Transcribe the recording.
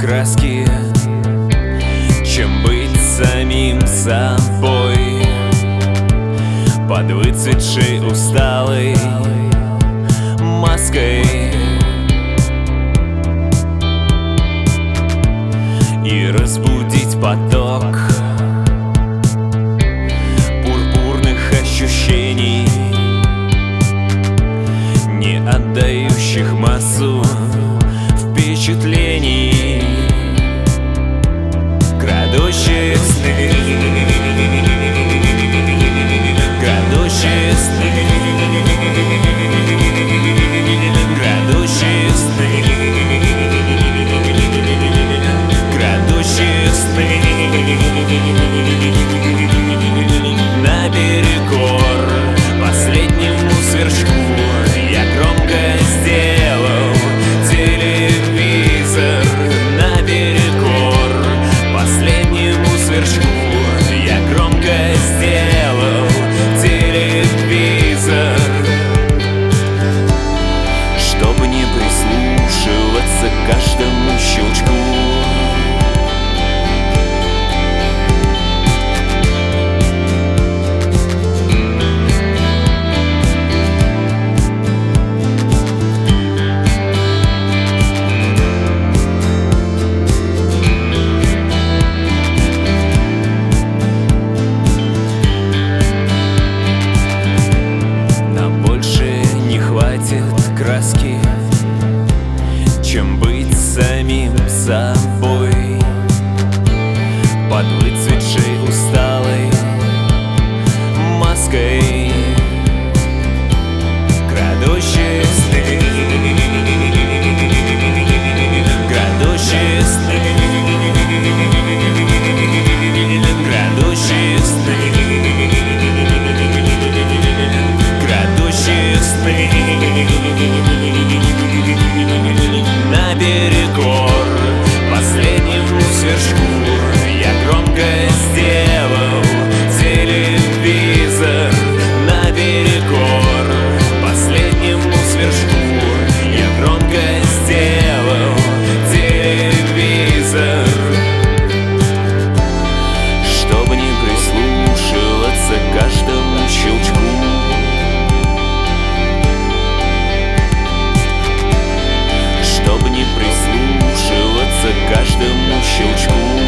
краски, чем быть самим собой под выцветшей усталой маской и разбудить поток пурпурных ощущений, не отдающих массу впечатлений, крадущие сны, крадущие сны, крадущие сны, крадущие сны. Наперекор последнему сверчку я громко сделал телевизор. Наперекор последнему сверчку я громко сделал телевизор, чтобы не прислушиваться к каждому щелчку. Краски, чем быть самим собой под выцветшей усталой маской, крадущие сны, крадущие сны, крадущие сны, крадущие сны. Наперекор последнему сверчку я громко сделал телевизор. Наперекор последнему сверчку я громко сделал телевизор, чтобы не прислушиваться к каждому щелчку. Чтобы не прислушиваться к каждому щелчку.